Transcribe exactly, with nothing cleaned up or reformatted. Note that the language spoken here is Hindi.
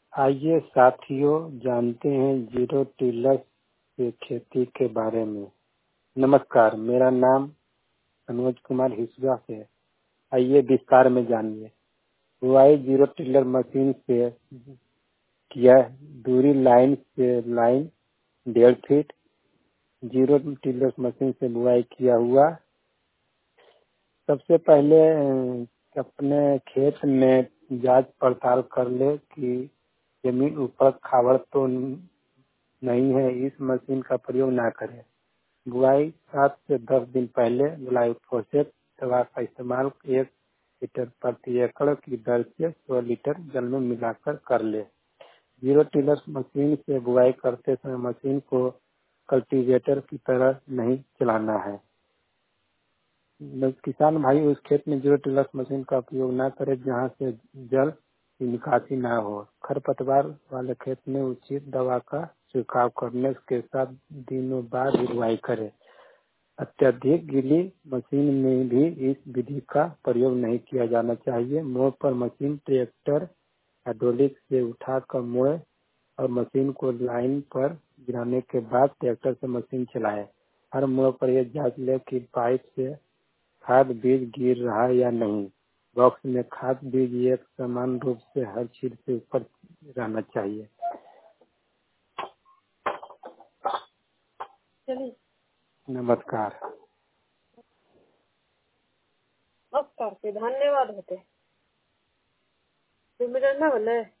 आइए साथियों जानते हैं जीरो टिलर से खेती के बारे में। नमस्कार, मेरा नाम मनोज कुमार हिस्सा है। आइए विस्तार में जानिए। बुआई जीरो टिलर मशीन से किया, दूरी लाइन से लाइन डेढ़ फीट। जीरो टिलर मशीन से बुआई किया हुआ। सबसे पहले अपने खेत में जांच पड़ताल कर ले कि जमीन ऊपर खावड़ तो नहीं है। इस मशीन का प्रयोग ना करें। बुआई सात से दस दिन पहले ग्लाइफोसेट दवा का इस्तेमाल एक लीटर प्रति एकड़ की दर से सौ लीटर जल में मिलाकर कर ले। जीरो टिलर मशीन से बुआई करते समय मशीन को कल्टीवेटर की तरह नहीं चलाना है। किसान भाई उस खेत में जीरो टिलर मशीन का उपयोग न करे जहां से जल की निकासी न हो। खरपतवार वाले खेत में उचित दवा का छिड़काव करने के सात दिनों बाद बुआई करें। अत्यधिक गीली मशीन में भी इस विधि का प्रयोग नहीं किया जाना चाहिए। मोड़ पर मशीन ट्रैक्टर हाइड्रोलिक से उठाकर मोड़ और मशीन को लाइन पर गिराने के बाद ट्रैक्टर से मशीन चलाएं। हर मोड़ पर यह जांच ले कि पाइप से खाद बीज गिर रहा है या नहीं। बॉक्स में खाद बीज एक समान रूप से हर छीट से ऊपर रहना चाहिए। नमस्कार। नमस्कार, धन्यवाद होते। तुम्ही ना